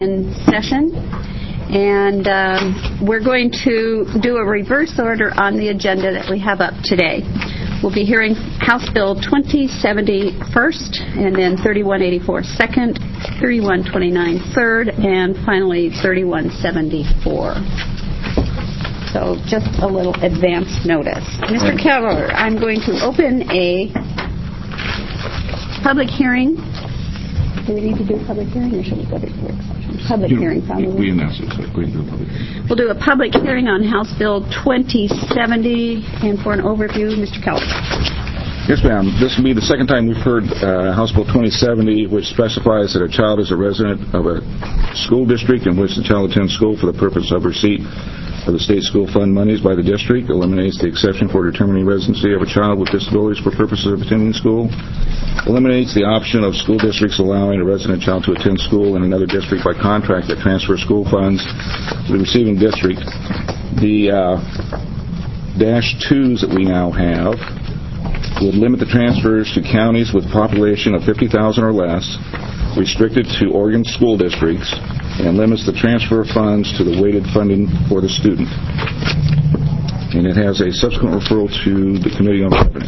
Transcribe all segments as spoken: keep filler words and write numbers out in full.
in session, and um, we're going to do a reverse order on the agenda that we have up today. We'll be hearing House Bill twenty seventy first, and then thirty-one eighty-four second, thirty-one twenty-nine third, and finally thirty-one seventy-four. So just a little advance notice. Mister Keller, I'm going to open a public hearing. Do we need to do a public hearing, or should we go to the work session? Public you, hearing, probably. We announced it, so we can do a public hearing. We'll do a public hearing on House Bill twenty seventy, and for an overview, Mister Keller. Yes, ma'am. This will be the second time we've heard uh, House Bill twenty seventy, which specifies that a child is a resident of a school district in which the child attends school for the purpose of receipt of the state school fund monies by the district, eliminates the exception for determining residency of a child with disabilities for purposes of attending school, eliminates the option of school districts allowing a resident child to attend school in another district by contract that transfers school funds to the receiving district. The uh, dash twos that we now have would limit the transfers to counties with a population of fifty thousand or less, restricted to Oregon school districts, and limits the transfer of funds to the weighted funding for the student. And it has a subsequent referral to the Committee on Revenue.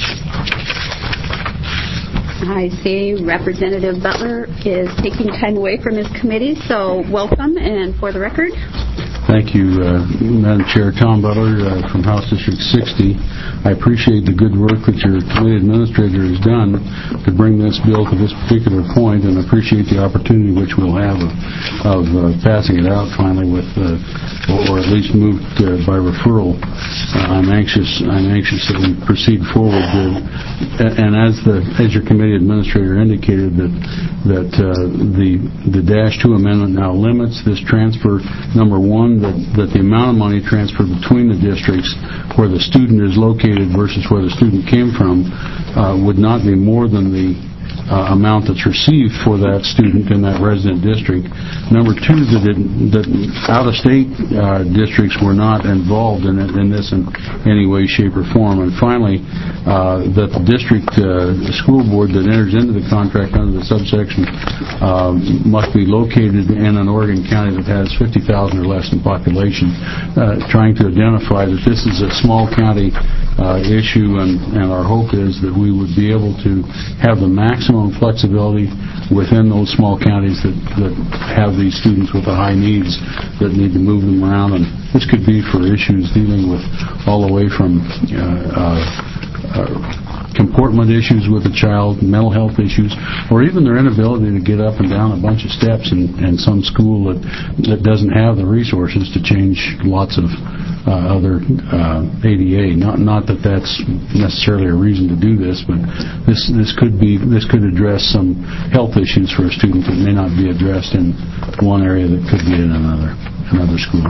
I see Representative Butler is taking time away from his committee, so welcome, and for the record. Thank you, uh, Madam Chair. Tom Butler uh, from House District sixty. I appreciate the good work that your committee administrator has done to bring this bill to this particular point, and appreciate the opportunity which we'll have of, of uh, passing it out finally with, uh, or, or at least moved uh, by referral. Uh, I'm anxious. I'm anxious that we proceed forward. Uh, and as the as your committee administrator indicated, that that uh, the the dash two amendment now limits this transfer. Number one, that, that the amount of money transferred between the districts where the student is located versus where the student came from uh, would not be more than the uh, amount that's received for that student in that resident district. Number two, that, it, that out-of-state uh, districts were not involved in, it, in this in any way, shape, or form. And finally, uh, that the district uh, school board that enters into the contract under the subsection uh, must be located in an Oregon county that has fifty thousand or less in population, uh, trying to identify that this is a small county uh, issue, and, and our hope is that we would be able to have the maximum flexibility within those small counties that, that have these students with the high needs that need to move them around. And this could be for issues dealing with all the way from uh, uh, uh, comportment issues with the child, mental health issues, or even their inability to get up and down a bunch of steps in, in some school that, that doesn't have the resources to change lots of uh, other uh, A D A. Not not that that's necessarily a reason to do this, but this this could be this could address some health issues for a student that may not be addressed in one area that could be in another another school.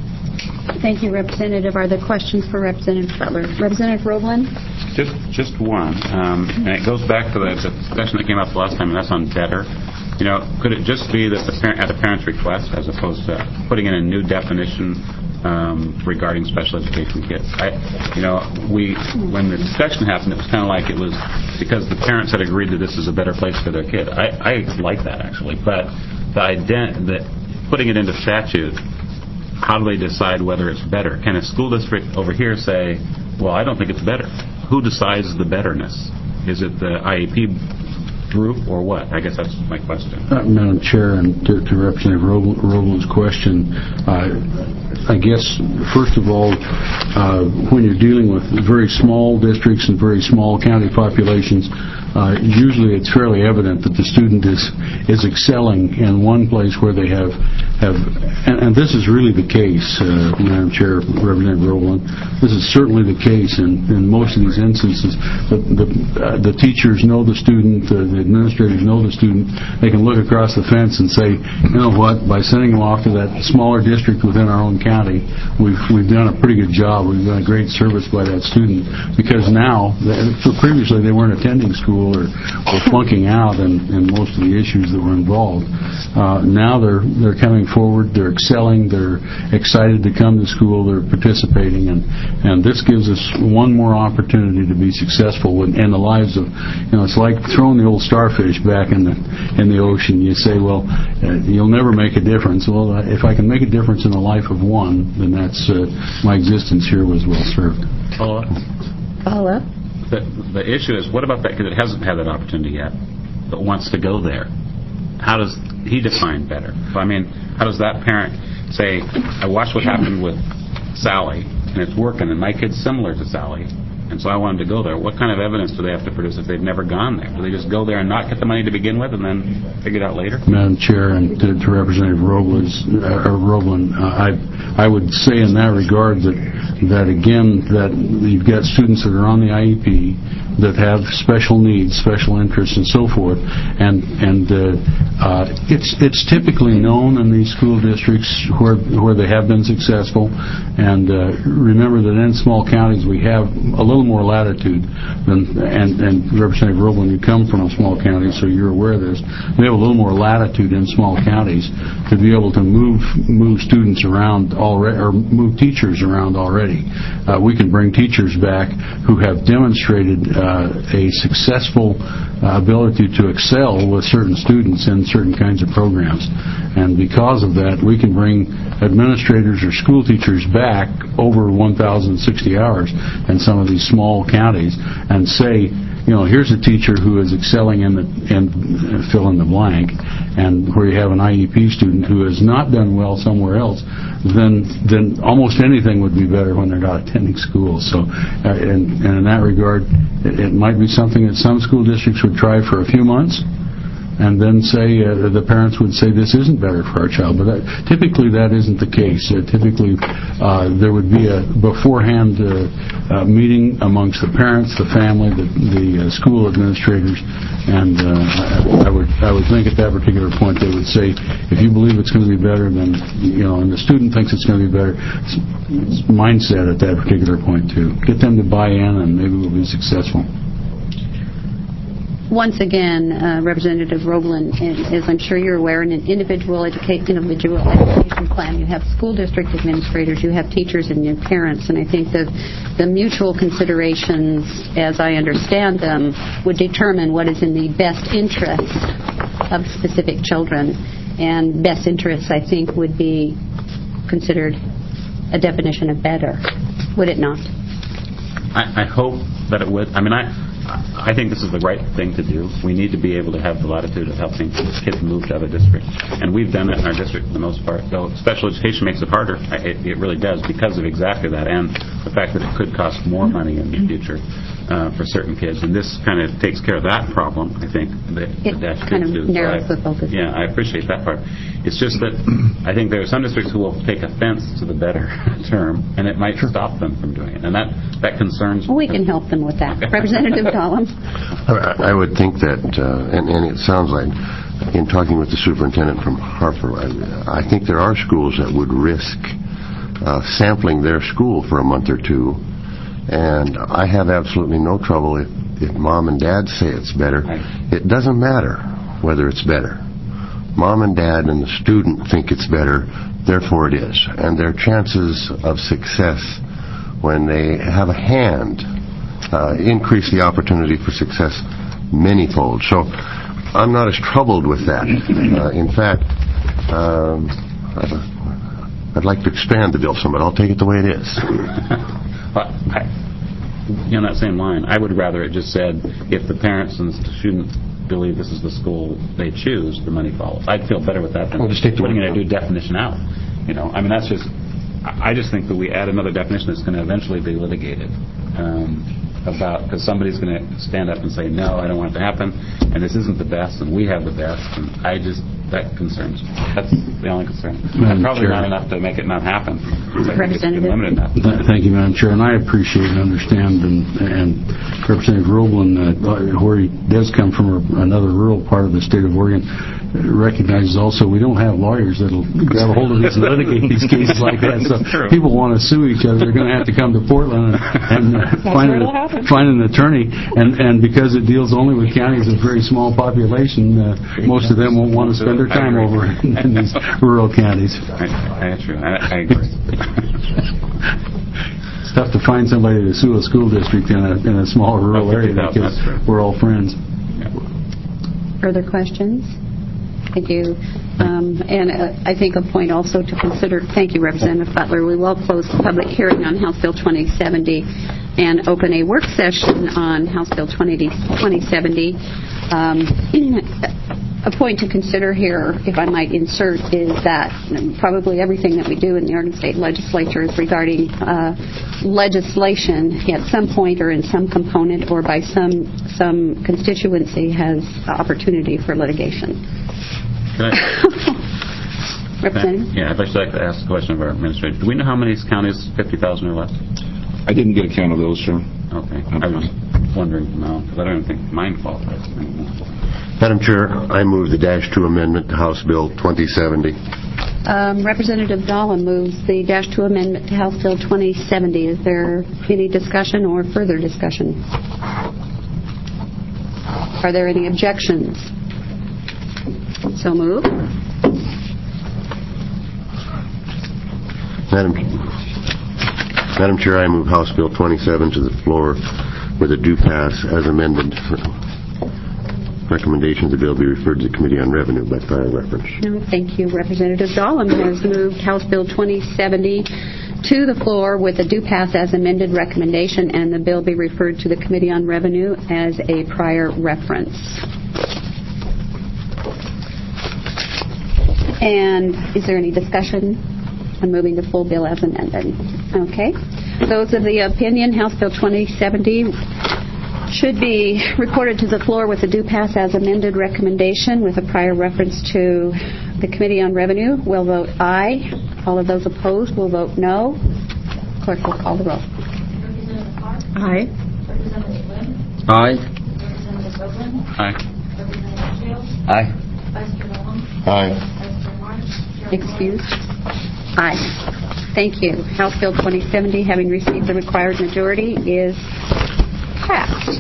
Thank you, Representative. Are there questions for Representative Butler? Representative Roeblen? Just just one, um, and it goes back to the, the discussion that came up last time, and that's on better. You know, could it just be that the parent, at the parent's request, as opposed to putting in a new definition um, regarding special education kids? I, you know, we when the discussion happened, it was kind of like it was because the parents had agreed that this is a better place for their kid. I, I like that actually, but the ident- that putting it into statute. How do they decide whether it's better? Can a school district over here say, well, I don't think it's better? Who decides the betterness? Is it the I E P group or what? I guess that's my question. Uh, Madam Chair, and to, to Representative Roeblen's question, uh, I guess, first of all, uh, when you're dealing with very small districts and very small county populations, uh, usually it's fairly evident that the student is is excelling in one place where they have have, and, and this is really the case, uh, Madam Chair, Representative Roeblen. This is certainly the case in, in most of these instances. The the, uh, the teachers know the student, uh, the administrators know the student. They can look across the fence and say, you know what, by sending them off to that smaller district within our own county, we've we've done a pretty good job. We've done a great service by that student, because now, so previously they weren't attending school or, or flunking out in, in most of the issues that were involved. Uh, now they're they're coming moving forward, they're excelling, they're excited to come to school, they're participating, and, and this gives us one more opportunity to be successful in, in the lives of, you know, it's like throwing the old starfish back in the in the ocean. You say, well, uh, you'll never make a difference. Well, uh, if I can make a difference in the life of one, then that's, uh, my existence here was well served. Follow up? Follow up? The, the issue is, what about that kid that hasn't had that opportunity yet, but wants to go there? How does he define better? I mean, how does that parent say, I watched what happened with Sally, and it's working, and my kid's similar to Sally, and so I wanted to go there. What kind of evidence do they have to produce if they've never gone there? Do they just go there and not get the money to begin with and then figure it out later? Madam Chair, and to, to Representative Robles, uh, or Roblin, uh, I I would say in that regard that, that again, that you've got students that are on the I E P that have special needs, special interests, and so forth, and and uh, uh, it's it's typically known in these school districts where where they have been successful, and uh, remember that in small counties we have a little more latitude than, and, and Representative Roblin, you come from a small county, so you're aware of this, we have a little more latitude in small counties to be able to move move students around already, or move teachers around already. Uh, we can bring teachers back who have demonstrated uh, Uh, a successful uh, ability to excel with certain students in certain kinds of programs. And because of that, we can bring administrators or school teachers back over one thousand sixty hours in some of these small counties and say, you know, here's a teacher who is excelling in the, in fill in the blank, and where you have an I E P student who has not done well somewhere else, then then almost anything would be better when they're not attending school. So, uh, and, and in that regard, it, it might be something that some school districts would try for a few months, and then say, uh, the parents would say, this isn't better for our child. But that, typically that isn't the case. Uh, typically uh, there would be a beforehand uh, uh, meeting amongst the parents, the family, the, the uh, school administrators, and uh, I, I would I would think at that particular point they would say, if you believe it's going to be better, then, you know, and the student thinks it's going to be better, it's, it's mindset at that particular point too. Get them to buy in, and maybe we'll be successful. Once again, uh, Representative Roblin, as I'm sure you're aware, in an individual, educa- individual education plan, you have school district administrators, you have teachers, and you have parents. And I think that the mutual considerations, as I understand them, would determine what is in the best interest of specific children. And best interests, I think, would be considered a definition of better. Would it not? I, I hope that it would. I mean, I... I think this is the right thing to do. We need to be able to have the latitude of helping kids move to other districts. And we've done it in our district for the most part. Though special education makes it harder. It, it really does, because of exactly that, and the fact that it could cost more money in the future uh, for certain kids. And this kind of takes care of that problem, I think. That it the kind of do. narrows so I, the focus. Yeah, I appreciate that part. It's just that I think there are some districts who will take offense to the better term, and it might stop them from doing it. And that, that concerns me. We can help them with that. Representative Collins. I, I would think that, uh, and, and it sounds like, in talking with the superintendent from Harper, I, I think there are schools that would risk uh, sampling their school for a month or two, and I have absolutely no trouble if, if mom and dad say it's better. It doesn't matter whether it's better. Mom and dad and the student think it's better, therefore it is. And their chances of success when they have a hand Uh, increase the opportunity for success manyfold. So I'm not as troubled with that. Uh, in fact, um, I'd, I'd like to expand the bill some, but I'll take it the way it is. Well, I, you know, that same line, I would rather it just said, if the parents and the student believe this is the school they choose, the money follows. I'd feel better with that than well, just take the putting in a new definition out. You know, I mean, that's just, I just think that we add another definition that's going to eventually be litigated. Um, about, because somebody's going to stand up and say, no, I don't want it to happen, and this isn't the best, and we have the best, and I just, that concerns me. That's the only concern. And probably Chair. not enough to make it not happen. I think it's Representative. limited enough. Thank you, Madam Chair, and I appreciate and understand, and, and Representative Roblin, uh, where he does come from another rural part of the state of Oregon, recognizes also we don't have lawyers that'll grab a hold of these and litigate these cases like that. So people want to sue each other. They're going to have to come to Portland and, and uh, find, a, find an attorney. And, and because it deals only with counties of very small population, uh, most of them won't want to spend spend their time over in these rural counties. I, that's true. I, I agree. It's tough to find somebody to sue a school district in a, in a small rural area because we're all friends. Yeah. Further questions? Thank you. Um, and uh, I think a point also to consider, thank you, Representative Butler, we will close the public hearing on House Bill twenty seventy and open a work session on House Bill twenty seventy. Um, a point to consider here, if I might insert, is that probably everything that we do in the Oregon State Legislature is regarding uh, legislation at some point or in some component or by some some constituency has opportunity for litigation. Can I, Representative? yeah, I'd actually like to ask a question of our administrator. Do we know how many counties fifty thousand or less? I didn't get a count of those, sir. Okay. I was wondering now, because I don't think mine qualifies anymore. Madam Chair, I move the Dash two Amendment to House Bill twenty seventy. Um, Representative Dahlem moves the Dash two Amendment to House Bill twenty seventy. Is there any discussion or further discussion? Are there any objections? So moved. Madam, Madam Chair, I move House Bill twenty-seven to the floor with a due pass as amended. Recommendation of the bill be referred to the Committee on Revenue by prior reference. No, thank you. Representative Dahlem has moved House Bill twenty seventy to the floor with a due pass as amended recommendation, and the bill be referred to the Committee on Revenue as a prior reference. And is there any discussion on moving the full bill as amended? Okay. Those of the opinion, House Bill twenty seventy should be reported to the floor with a due pass as amended recommendation with a prior reference to the Committee on Revenue will vote aye. All of those opposed will vote no. Clerk will call the roll. Representative Clark? Aye. Representative Lynn? Aye. Representative Boatman? Aye. Representative Shields? Aye. Vice Chair Dahlem? Aye. Vice Chair March? Chair Excused? Aye. Thank you. House Bill twenty seventy, having received the required majority, is passed.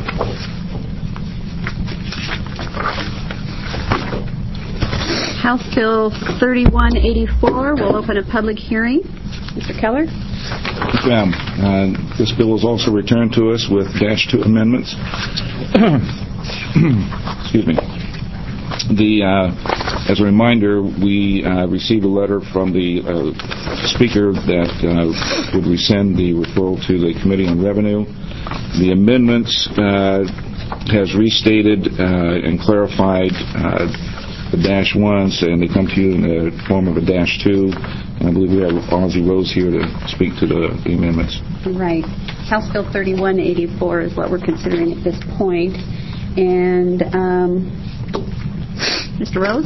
House Bill thirty-one eighty-four will open a public hearing. Mister Keller? Yes, ma'am. Uh, this bill is also returned to us with Dash two amendments. Excuse me. The, uh, as a reminder, we uh, received a letter from the uh, Speaker that uh, would rescind the referral to the Committee on Revenue. The amendments uh, has restated uh, and clarified uh, the Dash ones, and they come to you in the form of a Dash two. And I believe we have Ozzie Rose here to speak to the, the amendments. Right. House Bill thirty-one eighty-four is what we're considering at this point. And um, Mister Rose?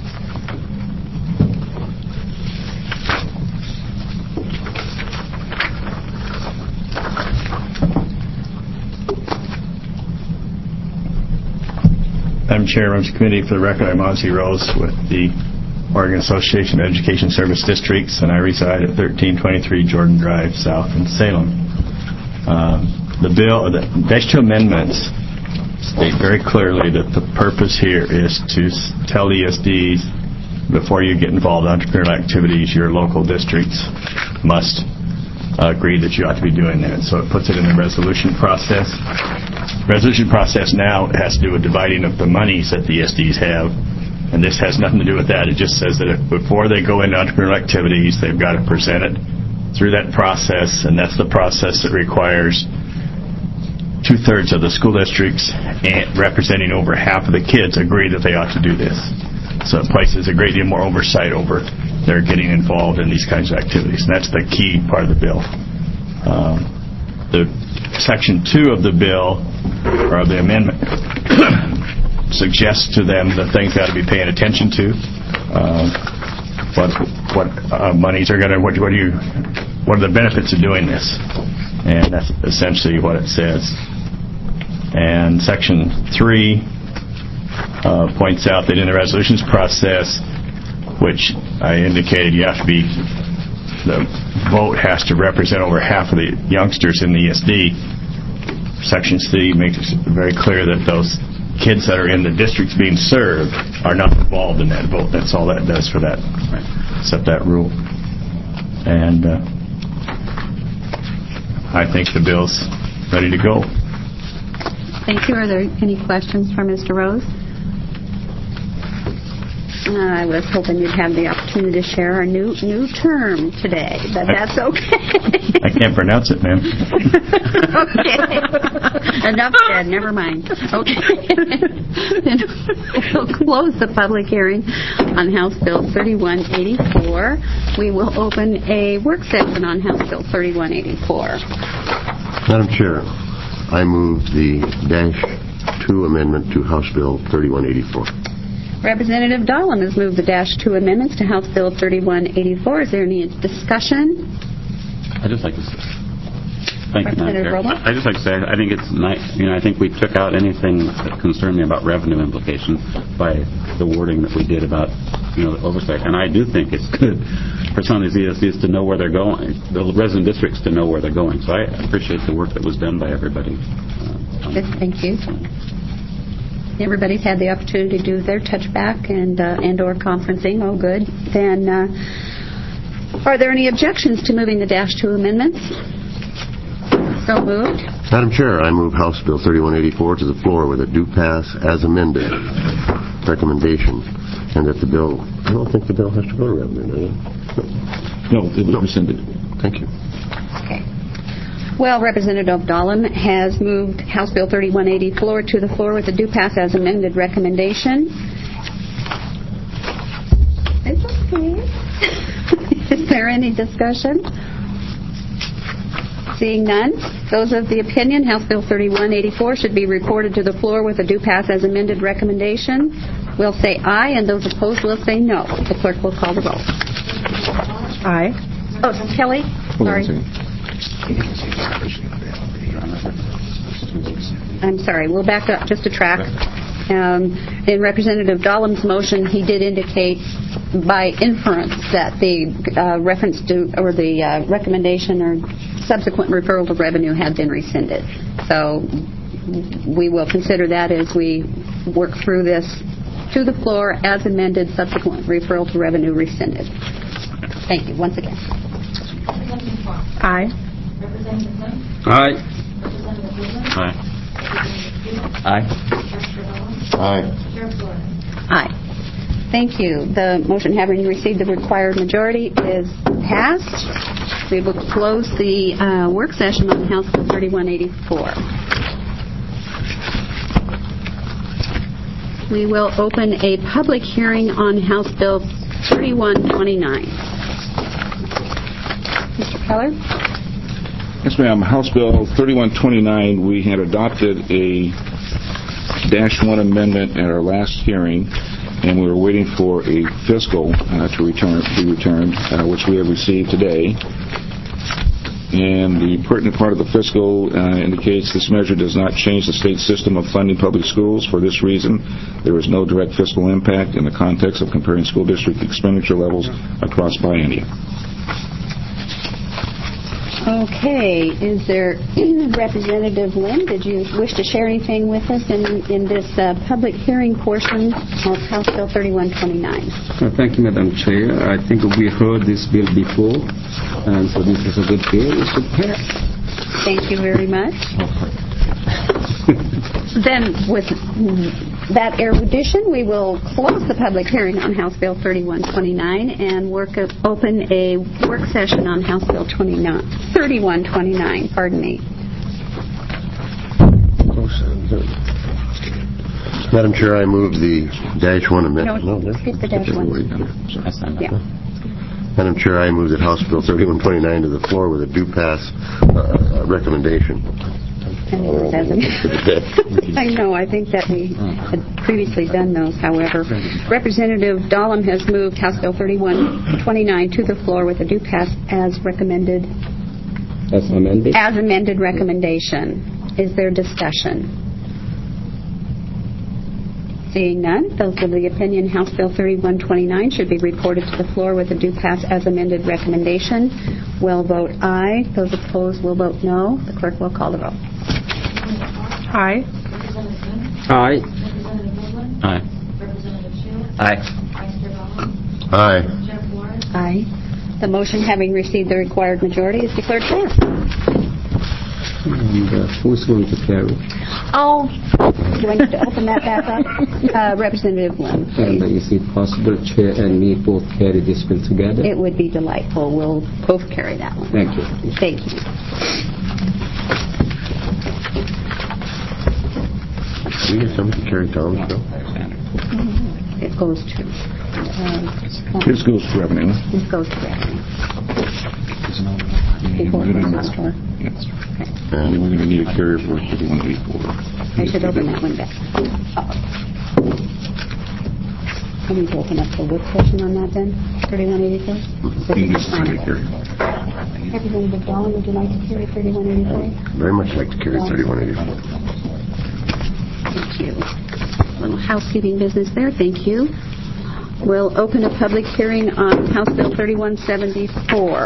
Madam Chair, members of the committee, for the record, I'm Ozzie Rose with the Oregon Association of Education Service Districts, and I reside at thirteen twenty-three Jordan Drive, South in Salem. Uh, the bill, the Dash two amendments state very clearly that the purpose here is to tell E S Ds before you get involved in entrepreneurial activities, your local districts must uh, agree that you ought to be doing that. So it puts it in the resolution process. Resolution process now has to do with dividing up the monies that the E S Ds have, and this has nothing to do with that. It just says that if, before they go into entrepreneurial activities, they've got to present it through that process, and that's the process that requires two-thirds of the school districts and representing over half of the kids agree that they ought to do this. So it places a great deal more oversight over their getting involved in these kinds of activities, and that's the key part of the bill. Um, the Section two of the bill, or the amendment, suggests to them the things they ought to be paying attention to. Uh, what what uh, monies are going to, what, what do you, what are the benefits of doing this? And that's essentially what it says. And Section three uh, points out that in the resolutions process, which I indicated you have to be, the vote has to represent over half of the youngsters in the E S D. Section C makes it very clear that those kids that are in the districts being served are not involved in that vote. That's all that does for that, except that rule. And uh, I think the bill's ready to go. Thank you. Are there any questions for Mister Rose? Uh, I was hoping you'd have the opportunity to share our new new term today, but that's okay. I can't pronounce it, ma'am. Okay. Enough said. Never mind. Okay. Then we'll close the public hearing on House Bill thirty-one eighty-four. We will open a work session on House Bill thirty-one eighty-four. Madam Chair, I move the dash two amendment to House Bill thirty-one eighty-four. Representative Dahlem has moved the dash two amendments to House Bill thirty-one eighty-four. Is there any discussion? I'd just like to say, thank you, Madam Chair. Representative Rowland? I'd just like to say, I think it's nice, you know, I think we took out anything that concerned me about revenue implications by the wording that we did about, you know, the oversight. And I do think it's good for some of these E S Cs to know where they're going, the resident districts to know where they're going. So I appreciate the work that was done by everybody. Uh, Good, thank you. Everybody's had the opportunity to do their touchback and uh, and or conferencing. Oh, good. Then, uh, are there any objections to moving the dash two amendments? So moved. Madam Chair, I move House Bill thirty-one eighty-four to the floor with a due pass as amended recommendation, and that the bill, I don't think the bill has to go to revenue, does it? No, it was rescinded. Thank you. Okay. Well, Representative Dahlem has moved House Bill thirty-one eighty-four to the floor with a due pass as amended recommendation. It's okay. Is there any discussion? Seeing none, those of the opinion House Bill thirty-one eighty-four should be reported to the floor with a due pass as amended recommendation will say aye, and those opposed will say no. The clerk will call the roll. Aye. Oh, Kelly? Hold on a Sorry. second. I'm sorry. We'll back up just a track. Um, in Representative Dahlem's motion, he did indicate by inference that the uh, reference to or the uh, recommendation or subsequent referral to revenue had been rescinded. So we will consider that as we work through this to the floor as amended, subsequent referral to revenue rescinded. Thank you once again. Representative Fox. Aye. Representative Lim. Aye. Representative Woodland. Aye. Representative Stewart. Aye. Pastor Owens. Aye. Chair Flores. Aye. Thank you. The motion having received the required majority is passed. We will close the uh, work session on House Bill thirty-one eighty-four. We will open a public hearing on House Bill thirty-one twenty-nine. Mister Keller? Yes, ma'am. House Bill thirty-one twenty-nine, we had adopted a dash one amendment at our last hearing, and we were waiting for a fiscal uh, to return, be returned, uh, which we have received today. And the pertinent part of the fiscal uh, indicates this measure does not change the state system of funding public schools. For this reason, there is no direct fiscal impact in the context of comparing school district expenditure levels across biennia. Okay. Is there, Representative Lynn, did you wish to share anything with us in, in this uh, public hearing portion of House Bill thirty-one twenty-nine? Uh, Thank you, Madam Chair. I think we heard this bill before, and so this is a good bill. It should pass. Thank you very much. Then, with that erudition, we will close the public hearing on House Bill thirty-one twenty-nine and work a, open a work session on House Bill thirty-one twenty-nine. Pardon me. Madam Chair, I move the dash one amendment. No, skip the dash one. Yeah. Madam Chair, I move that House Bill thirty-one twenty-nine to the floor with a due pass uh, recommendation. And it was as a- I know, I think that we had previously done those, however. Representative Dahlem has moved House Bill thirty-one twenty-nine to the floor with a due pass as recommended, As amended. as amended recommendation. Is there discussion? Seeing none, those of the opinion House Bill thirty-one twenty-nine should be reported to the floor with a due pass as amended recommendation will vote aye. Those opposed will vote no. The clerk will call the roll. Aye. Representative Lim. Aye. Representative Aye. Representative Shields. Aye. Vice Chair Ballin. Aye. Chair Flores. Aye. The motion, having received the required majority, is declared passed. And uh, who's going to carry? Oh, do I need to open that back up? Uh, Representative Lynn, And uh, please. is it possible Chair and me both carry this bill together? It would be delightful. We'll both carry that one. Thank you. Thank you. Do we get somebody to carry Tom's bill? It goes to, uh, This goes to revenue. it goes to revenue. Before it goes to store. Yes. And we're going to need a carrier for thirty-one eighty-four. I should open that one back. I need to open up the work session on that then, thirty-one eighty-four? You can just sign it, carry. Representative Dawn, would you like to carry thirty-one eighty-four? Very much like to carry thirty-one eighty-four. Thank you. Little housekeeping business there, thank you. We'll open a public hearing on House Bill thirty-one seventy-four.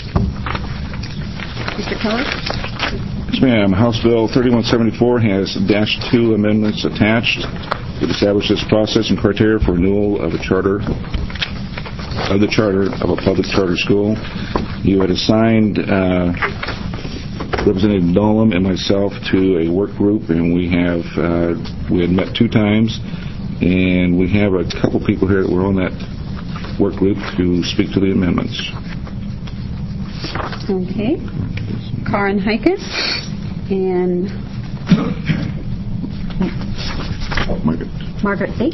Mister Keller? Yes, ma'am. House Bill thirty-one seventy-four has dash two amendments attached. It establishes process and criteria for renewal of a charter, of the charter of a public charter school. You had assigned uh, Representative Dahlem and myself to a work group, and we have uh, we had met two times, and we have a couple people here that were on that work group to speak to the amendments. Okay. Karen Heikes and Margaret. Margaret H.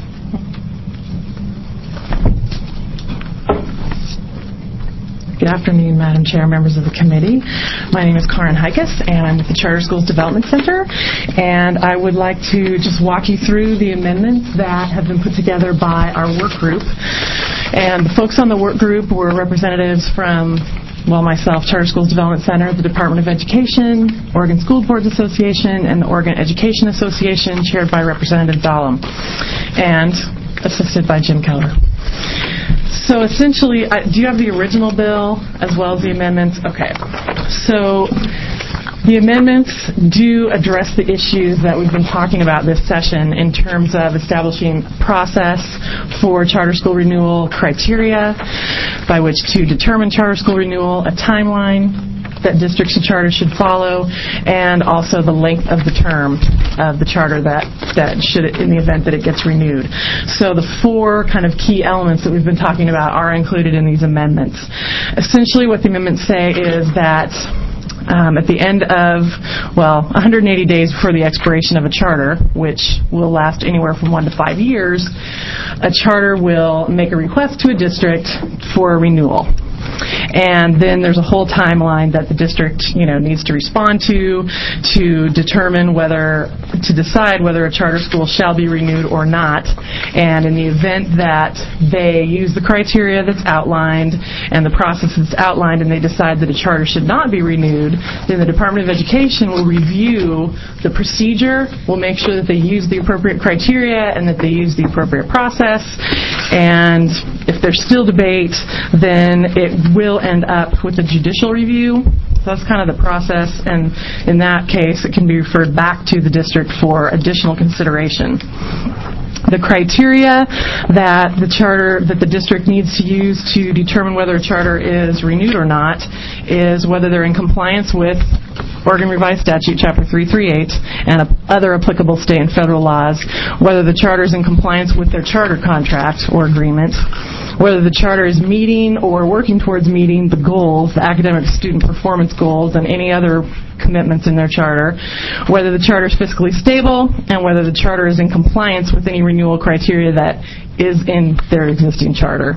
Good afternoon, Madam Chair, members of the committee. My name is Karen Heikes, and I'm with the Charter Schools Development Center, and I would like to just walk you through the amendments that have been put together by our work group. And the folks on the work group were representatives from, well, myself, Charter Schools Development Center, the Department of Education, Oregon School Boards Association, and the Oregon Education Association, chaired by Representative Dahlem, and assisted by Jim Keller. So essentially, uh, do you have the original bill as well as the amendments? Okay. So the amendments do address the issues that we've been talking about this session in terms of establishing process for charter school renewal, criteria by which to determine charter school renewal, a timeline that districts and charters should follow, and also the length of the term of the charter that, that should, in the event that it gets renewed. So the four kind of key elements that we've been talking about are included in these amendments. Essentially what the amendments say is that Um, at the end of, well, one hundred eighty days before the expiration of a charter, which will last anywhere from one to five years, a charter will make a request to a district for a renewal. And then there's a whole timeline that the district, you know, needs to respond to to determine whether, to decide whether a charter school shall be renewed or not. And in the event that they use the criteria that's outlined and the process that's outlined and they decide that a charter should not be renewed, then the Department of Education will review the procedure, will make sure that they use the appropriate criteria and that they use the appropriate process. And if there's still debate, then it will end up with a judicial review. So that's kind of the process, and in that case, it can be referred back to the district for additional consideration. The criteria that the charter, that the district needs to use to determine whether a charter is renewed or not is whether they're in compliance with Oregon Revised Statute, Chapter three thirty-eight, and other applicable state and federal laws, whether the charter is in compliance with their charter contract or agreement, whether the charter is meeting or working towards meeting the goals, the academic student performance goals, and any other commitments in their charter, whether the charter is fiscally stable, and whether the charter is in compliance with any renewal criteria that is in their existing charter.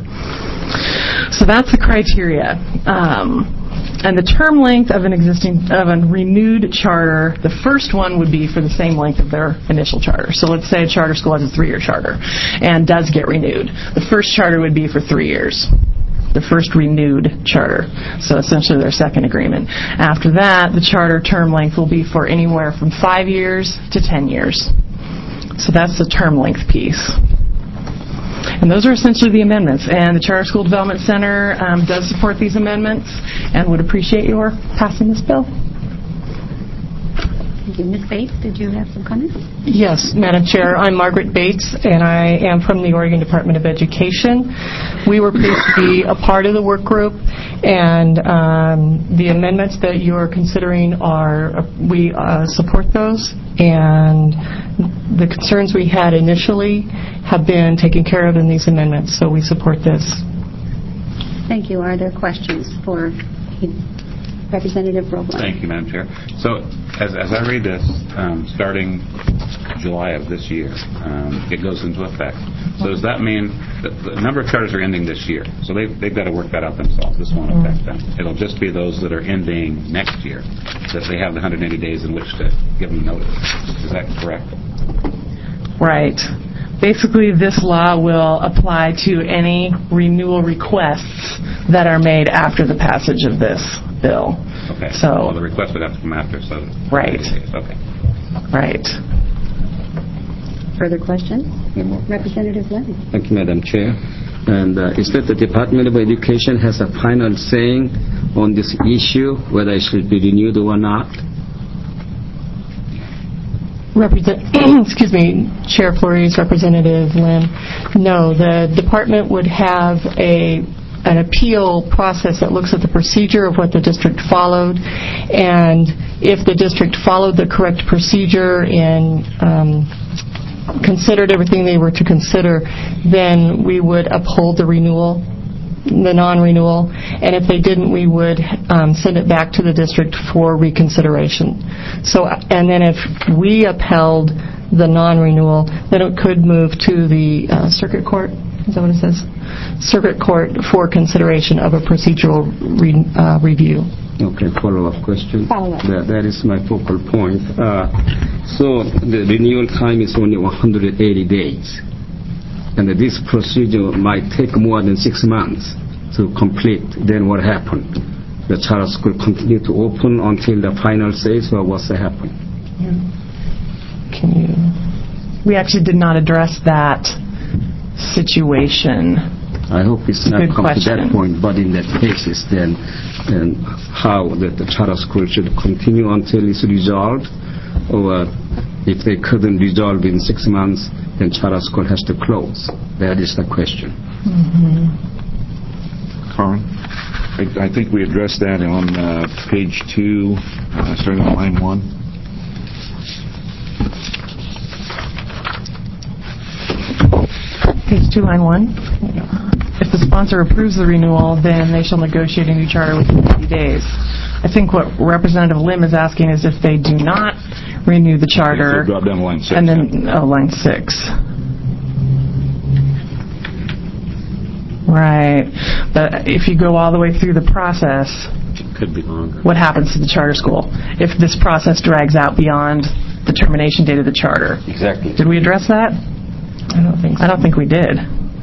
So that's the criteria. Um, And the term length of an existing, of a renewed charter, the first one would be for the same length of their initial charter. So let's say a charter school has a three-year charter and does get renewed. The first charter would be for three years. The first renewed charter. So essentially their second agreement. After that, the charter term length will be for anywhere from five years to ten years. So that's the term length piece. And those are essentially the amendments. And the Charter School Development Center um, does support these amendments and would appreciate your passing this bill. Thank you. Miz Bates, did you have some comments? Yes, Madam Chair. I'm Margaret Bates, and I am from the Oregon Department of Education. We were pleased to be a part of the work group, and um, the amendments that you are considering are, we uh, support those, and the concerns we had initially have been taken care of in these amendments, so we support this. Thank you. Are there questions for Representative Roblin? Thank you, Madam Chair. So, as, as I read this, um, starting July of this year, um, it goes into effect. So does that mean that the number of charters are ending this year? So they've, they've got to work that out themselves. This won't affect them. It'll just be those that are ending next year, that they have the one hundred eighty days in which to give them notice. Is that correct? Right. Basically, this law will apply to any renewal requests that are made after the passage of this bill. Okay. So, well, the request would have to come after, so... Right. Okay. Right. Further questions? Representative Levy. Thank you, Madam Chair. And uh, is that the Department of Education has a final saying on this issue, whether it should be renewed or not? Represent, excuse me, Chair Flores, Representative Lim. No, the department would have a an appeal process that looks at the procedure of what the district followed, and if the district followed the correct procedure and um, considered everything they were to consider, then we would uphold the renewal, the non-renewal, and if they didn't, we would um, send it back to the district for reconsideration. So, and then if we upheld the non-renewal, then it could move to the uh, circuit court. Is that what it says? Circuit court for consideration of a procedural re, uh, review. Okay, follow-up question. Follow-up. That, that is my focal point. Uh, so the renewal time is only one hundred eighty days. And this procedure might take more than six months to complete. Then what happened? The charter school continue to open until the final says, or what's happening? Can you? We actually did not address that situation. I hope it's not Good come question. to that point, but in that cases, then, then how that the charter school should continue until it's resolved, or if they couldn't resolve in six months, then charter school has to close. That is the question. Mm-hmm. Carmen? I, I think we addressed that on uh, page two, uh, starting on line one. Page two, line one. If the sponsor approves the renewal, then they shall negotiate a new charter within fifty days. I think what Representative Lim is asking is if they do not renew the charter, So drop down to line six. and then oh, line six. Right. But if you go all the way through the process, It could be longer. what happens to the charter school if this process drags out beyond the termination date of the charter? Exactly. Did we address that? I don't think so. I don't think we did.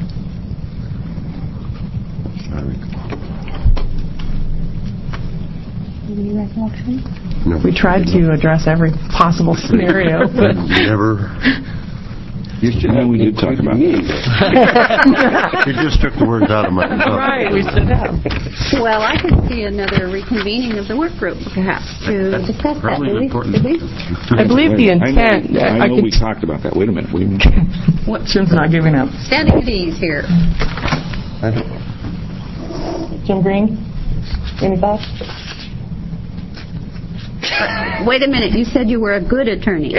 Any recollection? No. We tried to address every possible scenario, but Never. You should know we did talk about You just took the words out of my mouth. right, we should have. Well, I could see another reconvening of the work group, perhaps, to discuss that. Probably Did we? important. Did we? I believe the I know- intent. I know could we talked about that. Wait a minute. Wait a minute. What? Jim's not giving up. Standing at ease here. I don't- Jim Green, any thoughts? Wait a minute. You said you were a good attorney.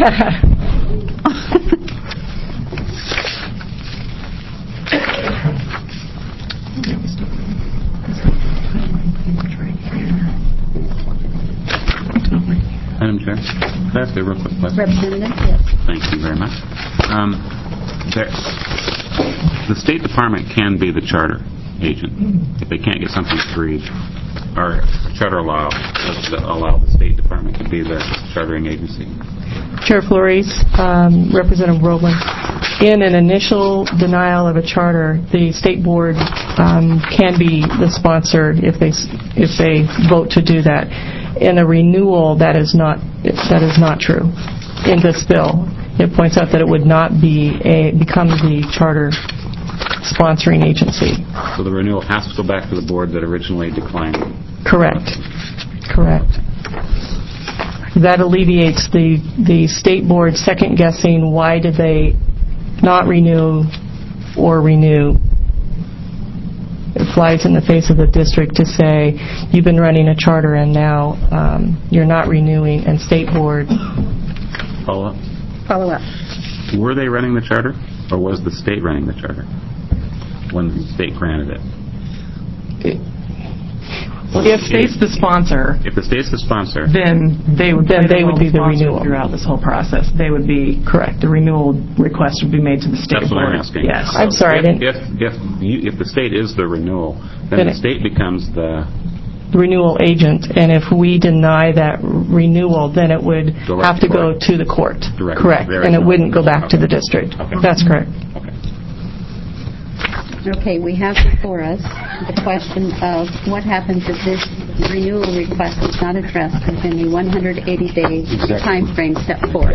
Madam Chair, could I ask a real quick question? Representative, yes. Thank you very much. Um, there, the State Department can be the charter agent if they can't get something agreed, or charter law does allow the State Department to be the chartering agency. Chair Flores, um, Representative Roblin, in an initial denial of a charter, the state board um, can be the sponsor if they if they vote to do that. In a renewal, that is not that is not true. In this bill, it points out that it would not be a become the charter sponsoring agency. So the renewal has to go back to the board that originally declined. Correct. Correct. that alleviates the, the state board second-guessing why did they not renew or renew. It flies in the face of the district to say, you've been running a charter and now um, you're not renewing, and state board. Follow up. Follow up. Were they running the charter, or was the state running the charter when the state granted it? It If state's the sponsor, If the state's the sponsor, then they would then they would be the renewal throughout this whole process. They would be correct. The renewal request would be made to the state that's what board. I'm asking. Yes, So I'm sorry. I If didn't, if if, you, if the state is the renewal, then, Then the it- state becomes the renewal agent, and if we deny that renewal, then it would Go right have to to go court. to the court. Direct. Correct, There and is it no- wouldn't go back to the Okay. district. Okay. That's correct. okay. Okay, we have before us the question of what happens if this renewal request is not addressed within the one hundred eighty day time frame set forth.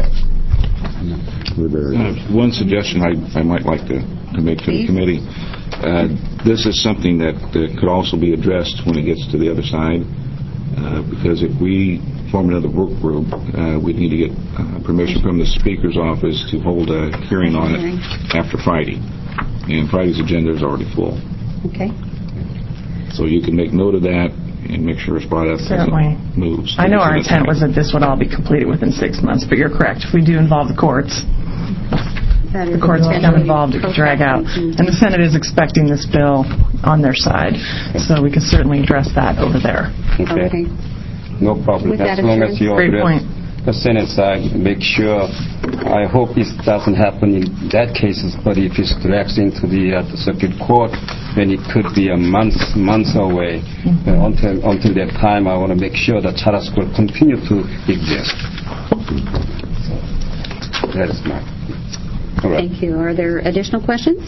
Uh, One suggestion I, I might like to, to make to the Please. committee. Uh, this is something that uh, could also be addressed when it gets to the other side, uh, because if we form another work group, uh, we need to get uh, permission from the Speaker's office to hold a hearing on it after Friday. And Friday's agenda is already full. Okay. So you can make note of that and make sure it's brought up as Certainly. it moves. I know our So that's intent fine. was that this would all be completed within six months, but you're correct. If we do involve the courts, That the is courts become potentially involved, it could drag out. protracted. And the Senate is expecting this bill on their side, so we can certainly address that over there. Okay. No problem. With that As long as assurance- you Great address point. the Senate side, make sure, I hope this doesn't happen in that cases, but if it drags into the, uh, the circuit court, then it could be a month, months away. Mm-hmm. Uh, until, until that time, I want to make sure that charter school continue to exist. So, that is my... All right. Thank you. Are there additional questions?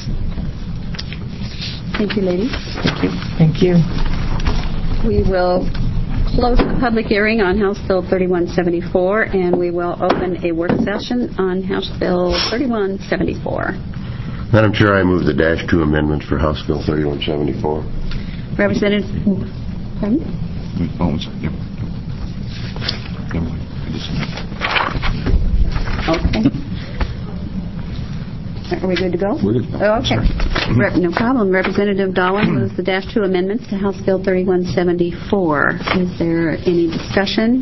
Thank you, ladies. Thank you. Thank you. We will close the public hearing on House Bill thirty-one seventy-four, and we will open a work session on House Bill thirty-one seventy-four. Madam Chair, I move the dash two amendments for House Bill thirty-one seventy-four. Representative, pardon? Oh, I'm sorry. Yep. Never mind. I just- Okay. Are we good to go? We're good to go. Oh, okay. Sorry. Rep- No problem. Representative Dahlin moves the dash two amendments to House Bill thirty-one seventy-four. Is there any discussion?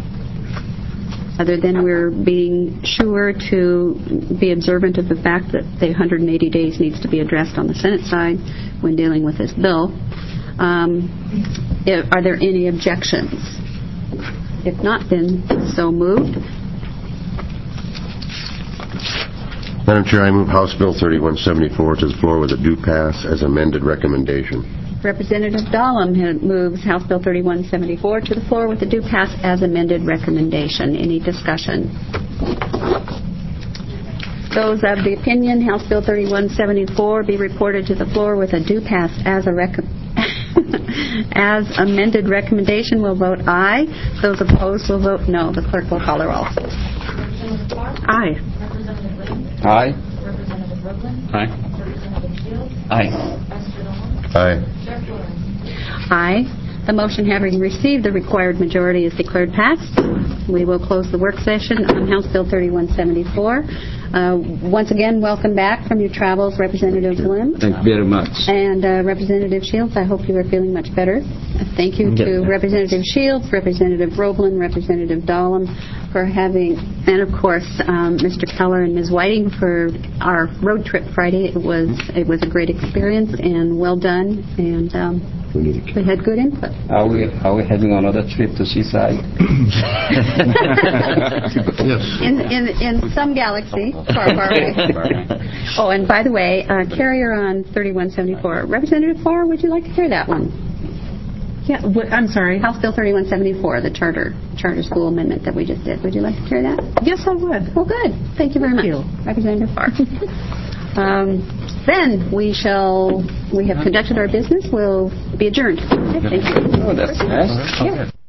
Other than we're being sure to be observant of the fact that the one hundred eighty days needs to be addressed on the Senate side when dealing with this bill. Um, i- are there any objections? If not, then so moved. Madam Chair, I move House Bill thirty-one seventy-four to the floor with a due pass as amended recommendation. Representative Dahlem ha- moves House Bill thirty-one seventy-four to the floor with a due pass as amended recommendation. Any discussion? Those of the opinion House Bill thirty-one seventy-four be reported to the floor with a due pass as a rec- as amended recommendation will vote aye. Those opposed will vote no. The clerk will call the roll. Representative Clark? Aye. Representative Layton? Aye. Representative Brooklyn? Aye. Representative Shields? Aye. Esther Dahlman? Aye. Chair Flores? Aye. The motion having received the required majority is declared passed. We will close the work session on House Bill thirty-one seventy-four. Uh, once again, welcome back from your travels, Representative Bloom. Thank you very much. And uh, Representative Shields, I hope you are feeling much better. Uh, Thank you to Representative Shields, Representative Roblin, Representative Dahlem for having, and of course, um, Mister Keller and Miz Whiting for our road trip Friday. It was it was a great experience and well done, and um, We need a we had good input. Are we, are we having another trip to Seaside? Yes. In, in, in some galaxy, far, far away. Oh, and by the way, uh, carrier on thirty-one seventy-four. Representative Farr, would you like to hear that one? Yeah, what, I'm sorry. House Bill thirty-one seventy-four, the charter charter school amendment that we just did. Would you like to hear that? Yes, I would. Well, good. Thank you very much, you. Representative Farr. um, then we shall, we have conducted our business. We'll be adjourned. Okay, thank you. Oh, that's nice. Yeah.